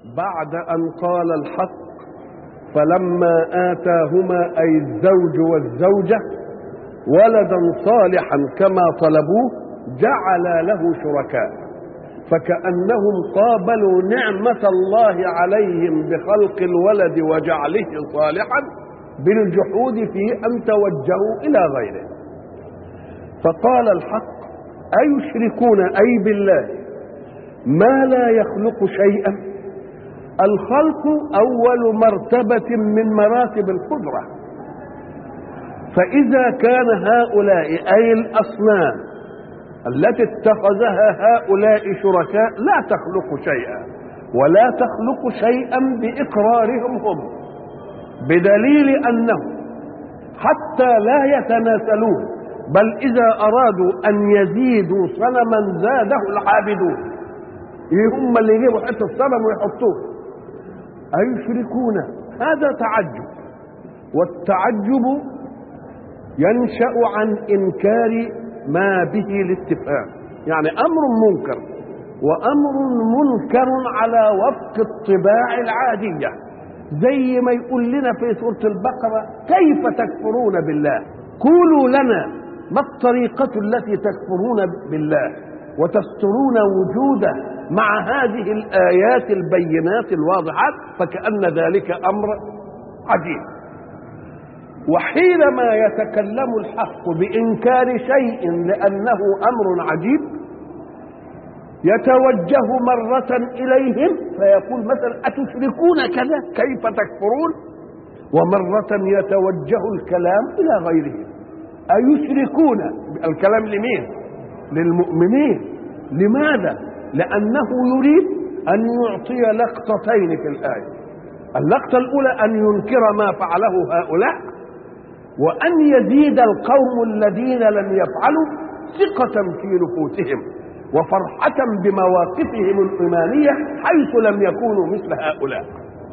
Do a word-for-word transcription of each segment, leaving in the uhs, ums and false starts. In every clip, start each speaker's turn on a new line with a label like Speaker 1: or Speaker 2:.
Speaker 1: بعد أن قال الحق فلما آتاهما أي الزوج والزوجة ولدا صالحا كما طلبوه جعل له شركاء، فكأنهم قابلوا نعمة الله عليهم بخلق الولد وجعله صالحا بالجحود في أن توجهوا إلى غيره. فقال الحق أيشركون أي بالله ما لا يخلق شيئا. الخلق أول مرتبة من مراتب القدرة، فإذا كان هؤلاء أي الأصنام التي اتخذها هؤلاء شركاء لا تخلق شيئا، ولا تخلق شيئا بإقرارهم هم، بدليل أنهم حتى لا يتناسلون، بل إذا أرادوا أن يزيدوا صنما زاده العابدون، هم اللي يجيبوا حتى الصنم ويحطوه. أيشركون هذا تعجب، والتعجب ينشأ عن إنكار ما به الاستفهام، يعني أمر منكر، وأمر منكر على وفق الطباع العادية، زي ما يقول لنا في سورة البقرة كيف تكفرون بالله، قولوا لنا ما الطريقة التي تكفرون بالله وتسترون وجوده مع هذه الآيات البينات الواضحات، فكأن ذلك أمر عجيب. وحينما يتكلم الحق بإنكار شيء لأنه أمر عجيب يتوجه مرة إليهم فيقول مثلا أتشركون كذا كيف تكفرون، ومرة يتوجه الكلام إلى غيرهم. أيشركون الكلام لمين؟ للمؤمنين. لماذا؟ لأنه يريد أن يعطي لقطتين في الآية. اللقطة الأولى أن ينكر ما فعله هؤلاء، وأن يزيد القوم الذين لم يفعلوا ثقة في نفوسهم وفرحة بمواقفهم الإيمانية حيث لم يكونوا مثل هؤلاء.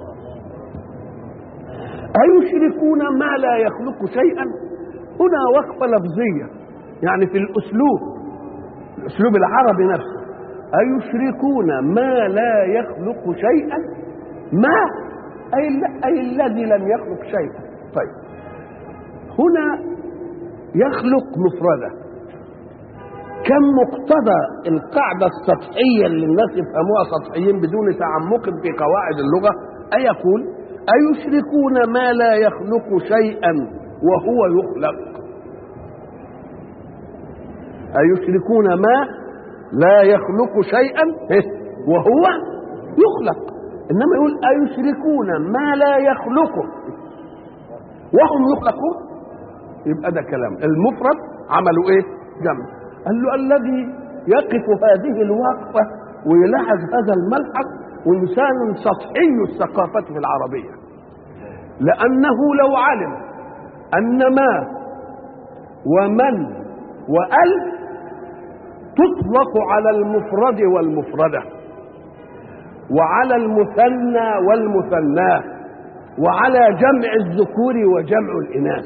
Speaker 1: أيشركون ما لا يخلق شيئا؟ هنا وقفة لفظية، يعني في الأسلوب الأسلوب العربي نفسه. أيشركون ما لا يخلق شيئا، ما أي, أي الذي لم يخلق شيئا. طيب هنا يخلق مفردة، كم مقتضى القاعدة السطحية اللي الناس يفهموها سطحيين بدون تعمق في قواعد اللغة، أي يقول أيشركون ما لا يخلق شيئا وهو يخلق. أيشركون ما لا يخلق شيئا وهو يخلق، إنما يقول أيشركون ما لا يخلقه وهم يخلقون، يبقى ده كلام المفرد عملوا ايه؟ جمع. قال له الذي يقف هذه الوقفة ويلاحظ هذا الملحظ وإنسان سطحي الثقافة في العربية، لأنه لو علم أن ما ومن وأل تطلق على المفرد والمفردة وعلى المثنى والمثناه وعلى جمع الذكور وجمع الإناث،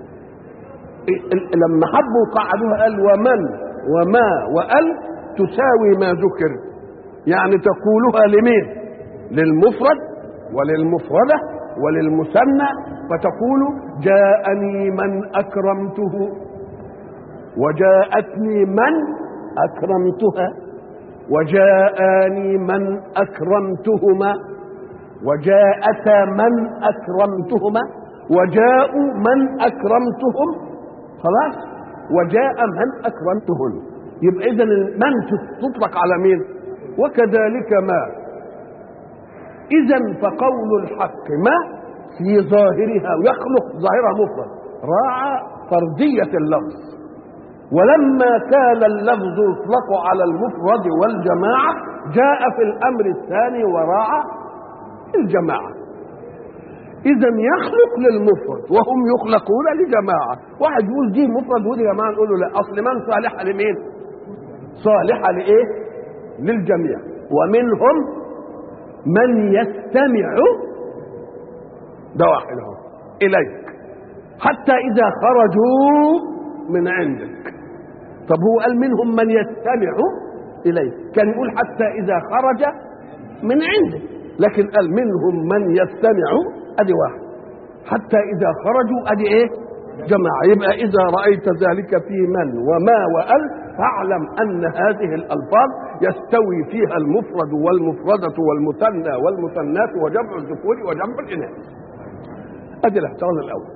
Speaker 1: لما حبوا قعدوها قال ومن وما وأل تساوي ما ذكر، يعني تقولها لمين؟ للمفرد وللمفردة وللمثنى، فتقول جاءني من أكرمته وجاءتني من أكرمتها وجاءني من أكرمتهما وجاءتا من أكرمتهما وجاءوا من أكرمتهم، خلاص، وجاء من أكرمتهن. يبقى إذن من تطلق على مين؟ وكذلك ما. إذن فقول الحق ما في ظاهرها ويخلق ظاهرها مفرد راعى فردية اللفظ، ولما كان اللفظ يطلق على المفرد والجماعة جاء في الأمر الثاني وراعى الجماعة. إذن يخلق للمفرد وهم يخلقون لجماعة. واحد يقول دي مفرد ودي جماعة، نقول له لا، أصل من صالحة لمين؟ صالحة لإيه؟ للجميع. ومنهم من يستمع، ده واحد اهو، إليك حتى إذا خرجوا من عندك. طب هو قال منهم من يستمع إليك، كان يقول حتى إذا خرج من عندك، لكن قال منهم من يستمع، ادي واحد، حتى اذا خرجوا ادي ايه؟ جماعه. يبقى اذا رايت ذلك في من وما وال فاعلم ان هذه الالفاظ يستوي فيها المفرد والمفرده والمثنى والمثنات وجمع الذكور وجمع الاناث. ادي الاحتراز الاول.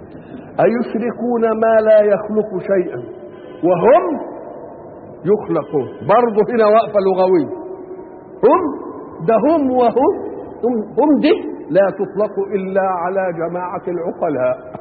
Speaker 1: ايشركون ما لا يخلق شيئا وهم يخلقون. برضه هنا وقفه لغويه. هم ده هم وهم هم, هم دي لا تطلق الا على جماعه العقلاء،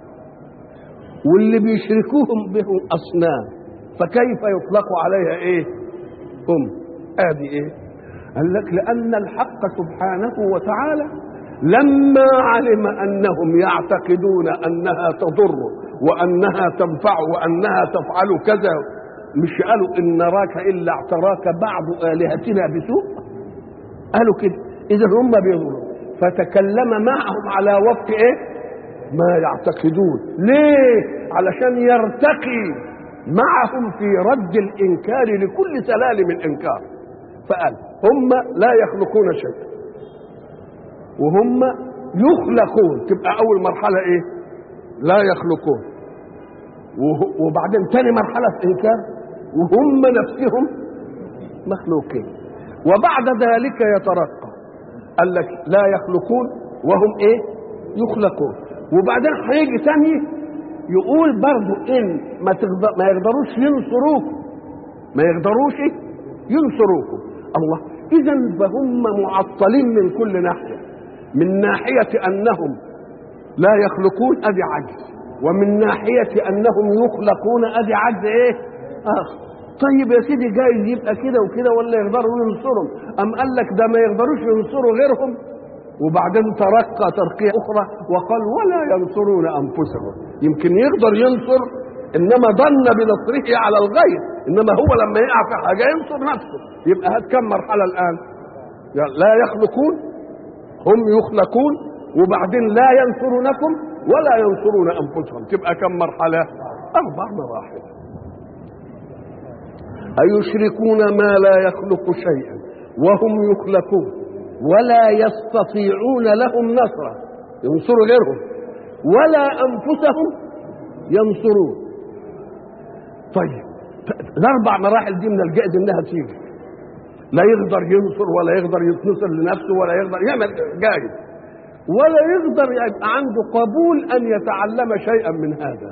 Speaker 1: واللي بيشركوهم بهم اصنام، فكيف يطلق عليها ايه؟ هم. ادي ايه؟ قال لك لان الحق سبحانه وتعالى لما علم انهم يعتقدون انها تضر وانها تنفع وانها تفعل كذا، مش قالوا ان نراك الا اعتراك بعض الهتنا بسوء، قالوا كده. اذا هم بيضروا، فتكلم معهم على وفق ايه؟ ما يعتقدون. ليه؟ علشان يرتقي معهم في رد الانكار لكل سلالم الانكار. فقال هم لا يخلقون شيئا وهم يخلقون، تبقى اول مرحله ايه؟ لا يخلقون. وبعدين ثاني مرحله في انكار وهم نفسهم مخلوقين. وبعد ذلك يترقى، قال لك لا يخلقون وهم ايه؟ يخلقون. وبعدين هيجي ثاني يقول برضو ان ما, ما يقدروش ينصروكم، ما يقدروش ينصروكم. الله، اذا فهم معطلين من كل ناحيه. من ناحيه انهم لا يخلقون ادي عجز، ومن ناحيه انهم يخلقون ادي عجز ايه؟ اخر. طيب يا سيدي جايز يبقى كده وكده ولا يقدروا ينصرهم؟ ام قال لك ده ما يقدروش ينصروا غيرهم، وبعدين ترقى ترقية أخرى وقال ولا ينصرون أنفسهم. يمكن يقدر ينصر، إنما ظن بنصره على الغير، إنما هو لما يقع في حاجة ينصر نفسه. يبقى هات كم مرحلة الآن؟ لا يخلقون، هم يخلقون، وبعدين لا ينصرونكم ولا ينصرون أنفسهم. تبقى كم مرحلة؟ أربع مراحل. أيشركون ما لا يخلق شيئا وهم يخلقون ولا يستطيعون لهم نصرا، ينصروا غيرهم، ولا أنفسهم ينصرون. طيب الأربع مراحل دي من الجائز إنها تيجي. لا يقدر ينصر ولا يقدر يتنصر لنفسه ولا يقدر يعمل جائز، ولا يقدر يبقى عنده قبول أن يتعلم شيئا من هذا،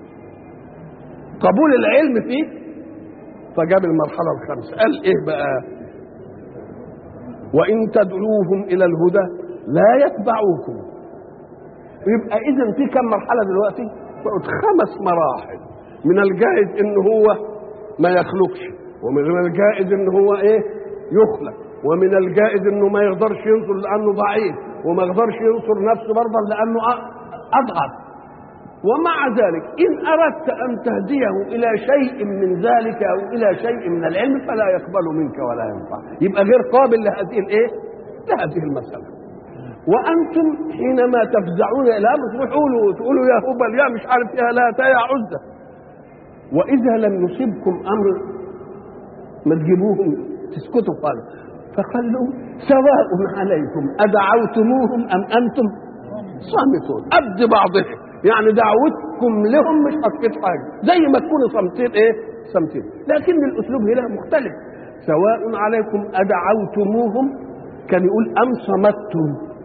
Speaker 1: قبول العلم فيه. فجاب المرحلة الخامسة، قال إيه بقى؟ وإن تدعوهم إلى الهدى لا يتبعوكم. يبقى إذن في كم مرحلة دلوقتي؟ بقت خمس مراحل. من الجائز إن هو ما يخلقش، ومن الجائز إن هو إيه؟ يخلق، ومن الجائز إنه ما يقدرش ينصر لأنه ضعيف، وما يقدرش ينصر نفسه برضه لأنه أضعف. ومع ذلك إن أردت أن تهديه إلى شيء من ذلك أو إلى شيء من العلم فلا يقبل منك ولا ينفع، يبقى غير قابل لهذه الإيه؟ لهذه المسألة. وأنتم حينما تفزعون إلى أمر تقولوا تقولوا يا هبل يا مش عارف يا لا يا عزة، وإذا لم يصبكم أمر ما تجيبوهم تسكتوا قالوا فقالوا سواء عليكم أدعوتموهم أم أنتم صامتون. قد بعضهم، يعني دعوتكم لهم مش هتفيد حاجه، زي ما تكونوا صامتين ايه؟ صامتين. لكن الاسلوب هنا مختلف. سواء عليكم ادعوتموهم، كان يقول ام صمتم.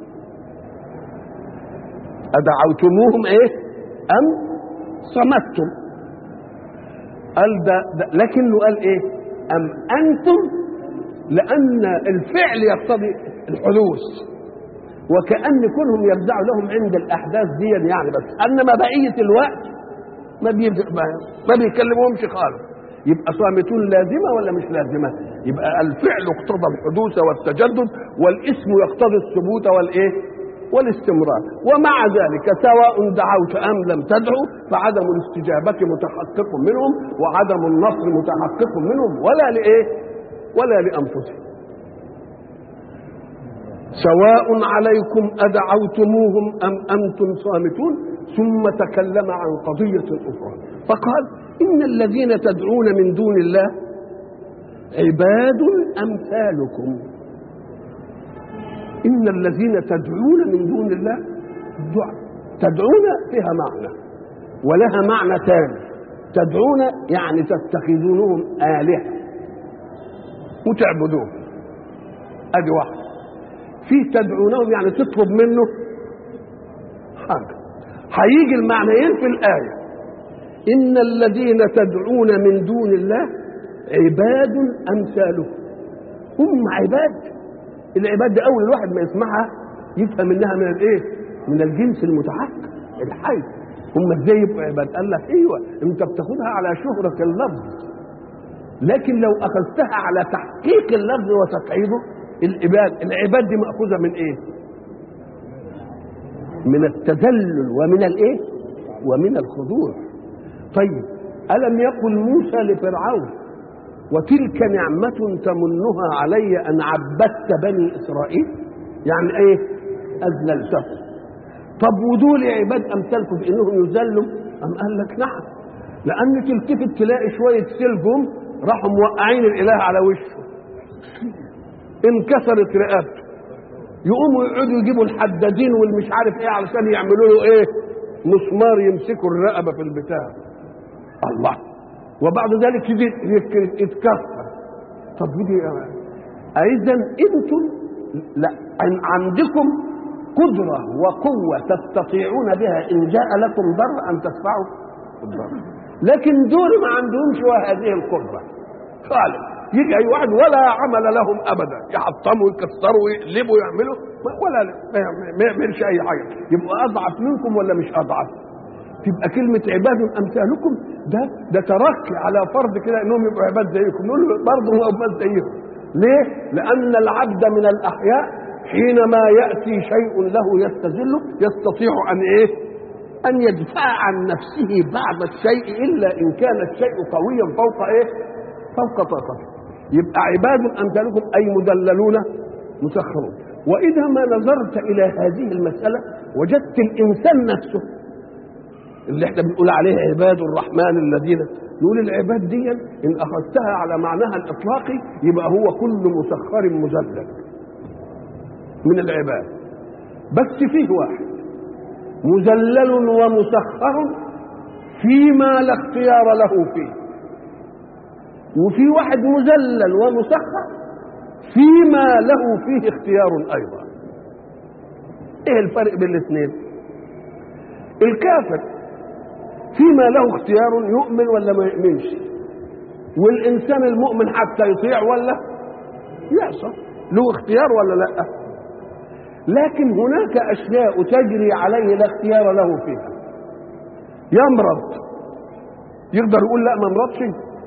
Speaker 1: ادعوتموهم ايه؟ ام صمتم. قال ده, ده لكنه قال ايه؟ ام انتم، لان الفعل يقتضي الحدوث، وكأن كلهم يفزعوا لهم عند الأحداث دي يعني، بس أنما بقية الوقت ما ما بيكلمهمش خالص. يبقى صامتون لازمة ولا مش لازمة؟ يبقى الفعل اقتضى الحدوث والتجدد، والاسم يقتضي الثبوت والإيه؟ والاستمرار. ومع ذلك سواء دعوت أم لم تدعو فعدم الاستجابة متحقق منهم، وعدم النصر متحقق منهم، ولا لإيه؟ ولا لأنفسهم. سواء عليكم أدعوتموهم أم أنتم صامتون. ثم تكلم عن قضية أخرى فقال إن الذين تدعون من دون الله عباد أمثالكم. إن الذين تدعون من دون الله دعاء. تدعون فيها معنى ولها معنى ثاني. تدعون يعني تتخذونهم آلهة وتعبدون، ادي واحد. في تدعونهم يعني تطلب منه حاجة. هيجي المعنيين في الآية. إن الذين تدعون من دون الله عباد أمثالكم. هم عباد. العباد ده أول الواحد ما يسمعها يفهم إنها من الإيه؟ من الجنس المتحقق الحي. هم ازاي يبقوا عباد؟ قال لك ايوه، انت بتاخدها على شهرة اللفظ، لكن لو اخذتها على تحقيق اللفظ وتقعيده العباد. العباد دي مأخوذة من ايه؟ من التذلل ومن الايه؟ ومن الخضوع. طيب ألم يقل موسى لفرعون وتلك نعمة تمنها علي أن عبدت بني إسرائيل؟ يعني ايه؟ أذللتهم. طب ودول عباد امثالكم في انهم يذلوا؟ ام قال لك نعم، لان تلتفت تلاقي شويه سلجهم راحوا موقعين الاله على وشه انكسرت رقبته، يقوموا يقعدوا يجيبوا الحدادين والمش عارف ايه علشان يعملوا له ايه؟ مسمار يمسكوا الرقبه في البتاع. الله. وبعد ذلك يجي يتكسر. طب ودي اذا انتم لا عندكم قدرة وقوة تستطيعون بها إن جاء لكم ضر أن تدفعوا الضر، لكن دول ما عندهمش هذه القدرة خالص. يجي أي واحد ولا عمل لهم أبدا، يحطموا ويكسروا ويقلبوا ويعملوا ولا ما يعملش أي حاجة. يبقى أضعف منكم ولا مش أضعف؟ تبقى كلمة عباد أمثالكم ده ده تركي على فرض كده إنهم يبقوا عباد زيكم. نقول برضه هم عباد زيكم. ليه؟ لأن العبد من الأحياء حينما يأتي شيء له يستذله يستطيع أن إيه؟ أن يدفع عن نفسه بعض الشيء إلا إن كان الشيء قويا فوق إيه؟ فوق طاقته. يبقى عباد أمثالكم أي مدللون مسخرون. وإذا ما نظرت إلى هذه المسألة وجدت الإنسان نفسه اللي احنا بنقول عليه عباد الرحمن الذين، نقول العباد دي إن أخذتها على معناها الإطلاقي يبقى هو كل مسخر مذلل من العباد. بس فيه واحد مذلل ومسخر فيما لا اختيار له فيه، وفي واحد مذلل ومسخر فيما له فيه اختيار ايضا. ايه الفرق بين الاثنين؟ الكافر فيما له اختيار يؤمن ولا ما يؤمنش، والانسان المؤمن حتى يطيع ولا يعصى له اختيار ولا لا. لكن هناك اشياء تجري عليه لا اختيار له فيها. يمرض يقدر يقول لا ما امرضش،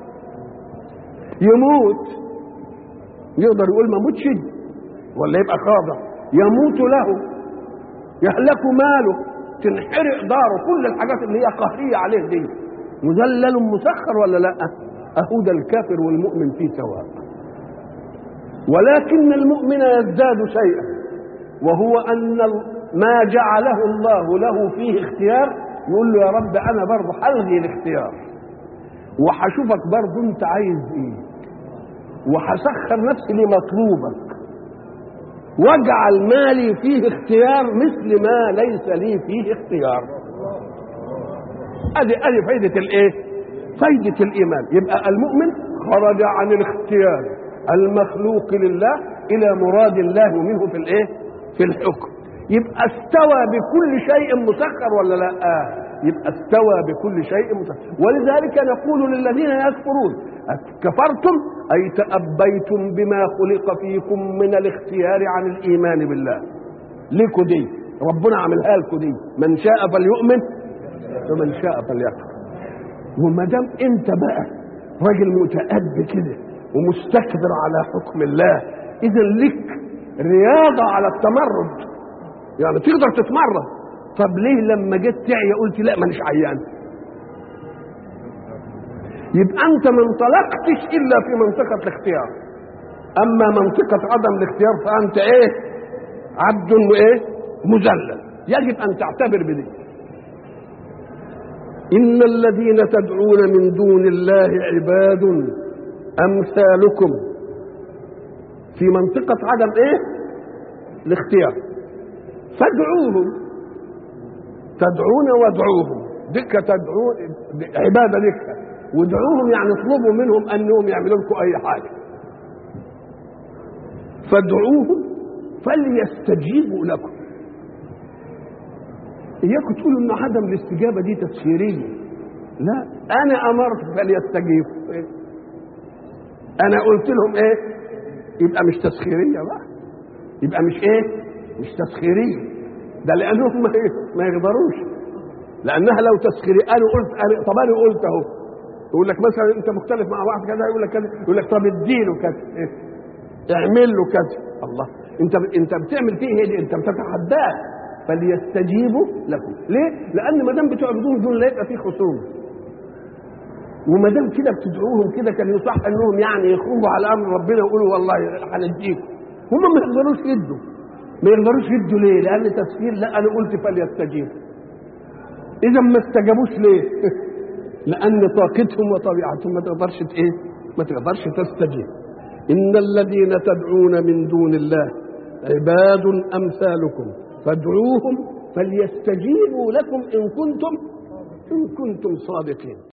Speaker 1: يموت يقدر يقول ما موتش ولا يبقى خاضع، يموت له، يهلك ماله، تنحرق داره، كل الحاجات اللي هي قهريه عليه دي مذلل مسخر ولا لا؟ اهو ده الكافر والمؤمن فيه سواء. ولكن المؤمن يزداد شيئا، وهو ان ما جعله الله له فيه اختيار يقول له يا رب انا برضه هلغي الاختيار وهشوفك برضه انت عايز ايه، وهسخر نفسي لمطلوبك، واجعل مالي فيه اختيار مثل ما ليس لي فيه اختيار. ادي ادي فايده الايه؟ فايده الايمان. يبقى المؤمن خرج عن الاختيار المخلوق لله الى مراد الله منه في الايه؟ في الحكم. يبقى استوى بكل شيء مسخر ولا لا؟ آه. يبقى استوى بكل شيء مسخر. ولذلك نقول للذين يكفرون كفرتم اي تأبيتم بما خلق فيكم من الاختيار عن الايمان بالله. ليكوا دي ربنا عملها لكم دي، من شاء فليؤمن ومن شاء فليكفر. وما دام انت بقى راجل متأبي كده ومستكبر على حكم الله، اذا لك رياضه على التمرد، يعني تقدر تتمرد. طب ليه لما جيت تعيا قلت لا مانيش عيان؟ يبقى انت ما انطلقتش الا في منطقه الاختيار. اما منطقه عدم الاختيار فانت ايه؟ عبد وايه؟ مذلل. يجب ان تعتبر بدي. ان الذين تدعون من دون الله عباد امثالكم في منطقه عدم ايه؟ الاختيار. فادعوهم، تدعون وادعوهم، دكة تدعون عبادة دكة، وادعوهم يعني اطلبوا منهم انهم يعملوا لكم اي حاجة. فادعوهم فليستجيبوا لكم. اياكم تقولوا ان عدم الاستجابة دي تسخيرية، لا، انا امرت فليستجيبوا، انا قلت لهم ايه؟ يبقى مش تسخيرية بقى، يبقى مش ايه؟ مش تسخيرية، ده لانهم ما يقدروش، لانها لو تسخيرية انا قلت أنا طب انا قلت اهو. يقول لك مثلا انت مختلف مع واحد كذا، يقول لك كذا، يقول لك طب اديله كذا، إيه؟ اعمل له كذا. الله، انت انت بتعمل فيه ايه دي؟ انت بتتحداه. فليستجيبوا لكم، ليه؟ لان ما دام بتعبدون دول لا يبقى فيه خصومه، وما دام كده بتدعوهم كده كان يصح انهم يعني يخرجوا على امر ربنا ويقولوا والله هنديكم. هم ما يقدروش يدوا، ما يقدروش يدوا ليه؟ لان تسخير. لا، انا قلت فليستجيبوا. اذا ما استجابوش ليه؟ لان طاقتهم وطبيعتهم ما تقدرش ايه؟ ما تقدرش تستجيب. ان الذين تدعون من دون الله عباد امثالكم فادعوهم فليستجيبوا لكم ان كنتم ان كنتم صادقين.